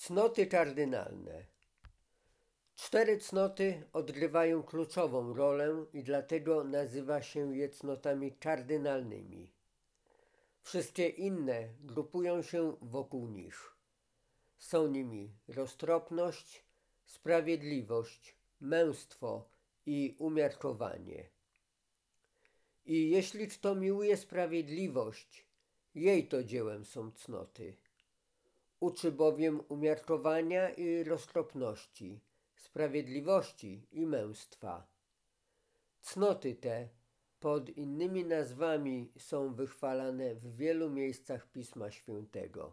Cnoty kardynalne. 4 cnoty odgrywają kluczową rolę i dlatego nazywa się je cnotami kardynalnymi. Wszystkie inne grupują się wokół nich. Są nimi roztropność, sprawiedliwość, męstwo i umiarkowanie. I jeśli kto miłuje sprawiedliwość, jej to dziełem są cnoty. Uczy bowiem umiarkowania i roztropności, sprawiedliwości i męstwa. Cnoty te pod innymi nazwami są wychwalane w wielu miejscach Pisma Świętego.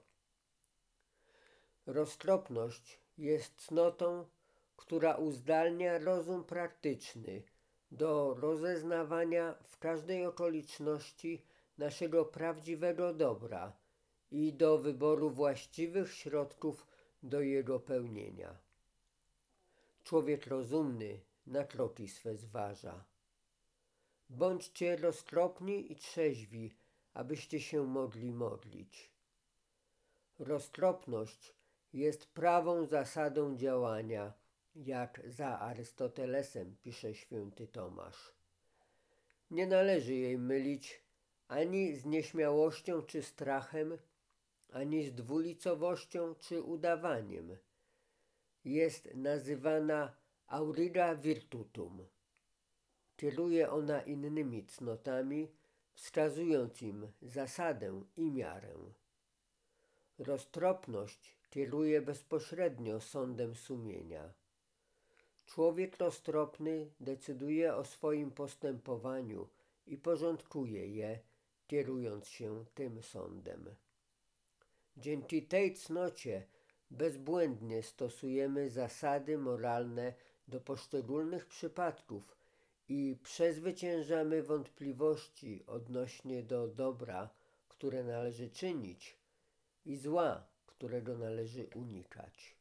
Roztropność jest cnotą, która uzdalnia rozum praktyczny do rozeznawania w każdej okoliczności naszego prawdziwego dobra i do wyboru właściwych środków do jego pełnienia. Człowiek rozumny na kroki swe zważa. Bądźcie roztropni i trzeźwi, abyście się mogli modlić. Roztropność jest prawą zasadą działania, jak za Arystotelesem pisze święty Tomasz. Nie należy jej mylić ani z nieśmiałością czy strachem, ani z dwulicowością czy udawaniem. Jest nazywana auriga virtutum. Kieruje ona innymi cnotami, wskazując im zasadę i miarę. Roztropność kieruje bezpośrednio sądem sumienia. Człowiek roztropny decyduje o swoim postępowaniu i porządkuje je, kierując się tym sądem. Dzięki tej cnocie bezbłędnie stosujemy zasady moralne do poszczególnych przypadków i przezwyciężamy wątpliwości odnośnie do dobra, które należy czynić, i zła, którego należy unikać.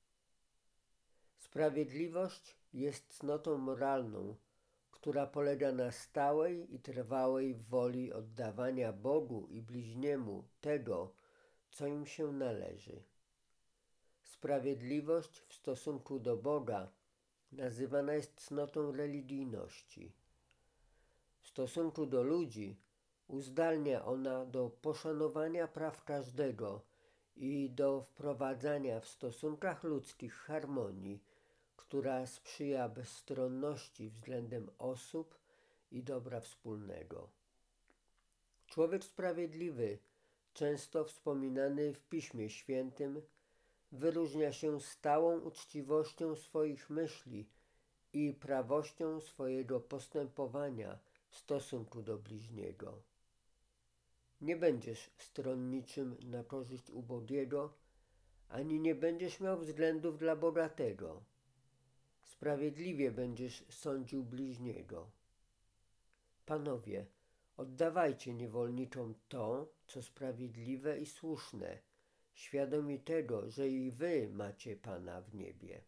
Sprawiedliwość jest cnotą moralną, która polega na stałej i trwałej woli oddawania Bogu i bliźniemu tego, co im się należy. Sprawiedliwość w stosunku do Boga nazywana jest cnotą religijności. W stosunku do ludzi uzdalnia ona do poszanowania praw każdego i do wprowadzania w stosunkach ludzkich harmonii, która sprzyja bezstronności względem osób i dobra wspólnego. Człowiek sprawiedliwy, często wspominany w Piśmie Świętym, wyróżnia się stałą uczciwością swoich myśli i prawością swojego postępowania w stosunku do bliźniego. Nie będziesz stronniczym na korzyść ubogiego, ani nie będziesz miał względów dla bogatego. Sprawiedliwie będziesz sądził bliźniego. Panowie, oddawajcie niewolnikom to, co sprawiedliwe i słuszne, świadomi tego, że i wy macie Pana w niebie.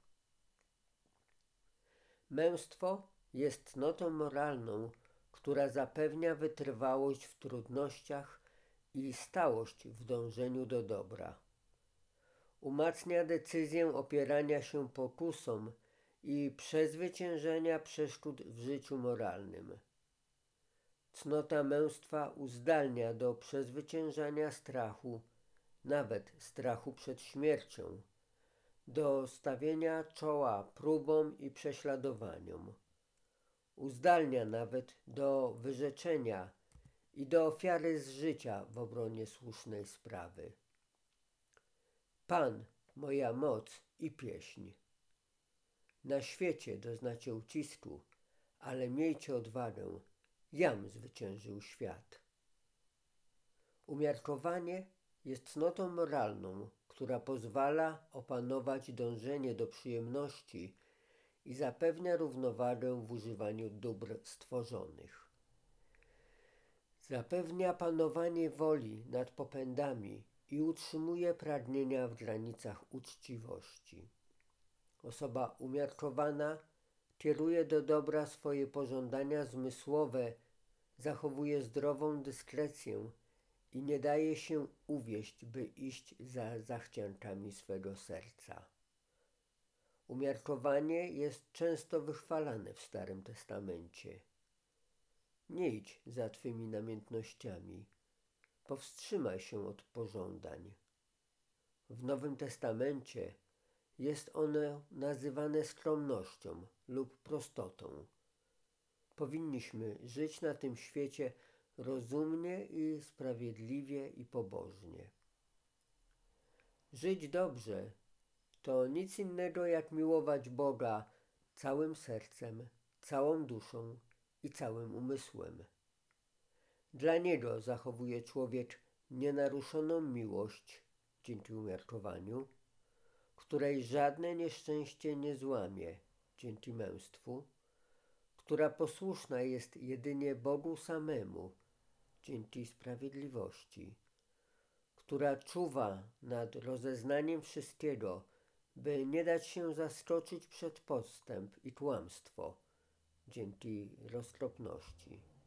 Męstwo jest cnotą moralną, która zapewnia wytrwałość w trudnościach i stałość w dążeniu do dobra. Umacnia decyzję opierania się pokusom i przezwyciężenia przeszkód w życiu moralnym. Cnota męstwa uzdalnia do przezwyciężania strachu, nawet strachu przed śmiercią, do stawienia czoła próbom i prześladowaniom. Uzdalnia nawet do wyrzeczenia i do ofiary z życia w obronie słusznej sprawy. Pan, moja moc i pieśń. Na świecie doznacie ucisku, ale miejcie odwagę, jam zwyciężył świat. Umiarkowanie jest cnotą moralną, która pozwala opanować dążenie do przyjemności i zapewnia równowagę w używaniu dóbr stworzonych. Zapewnia panowanie woli nad popędami i utrzymuje pragnienia w granicach uczciwości. Osoba umiarkowana kieruje do dobra swoje pożądania zmysłowe, zachowuje zdrową dyskrecję i nie daje się uwieść, by iść za zachciankami swego serca. Umiarkowanie jest często wychwalane w Starym Testamencie. Nie idź za twymi namiętnościami, powstrzymaj się od pożądań. W Nowym Testamencie jest ono nazywane skromnością lub prostotą. Powinniśmy żyć na tym świecie rozumnie i sprawiedliwie i pobożnie. Żyć dobrze to nic innego jak miłować Boga całym sercem, całą duszą i całym umysłem. Dla Niego zachowuje człowiek nienaruszoną miłość dzięki umiarkowaniu, której żadne nieszczęście nie złamie dzięki męstwu, która posłuszna jest jedynie Bogu samemu dzięki sprawiedliwości, która czuwa nad rozeznaniem wszystkiego, by nie dać się zaskoczyć przed podstęp i kłamstwo dzięki roztropności.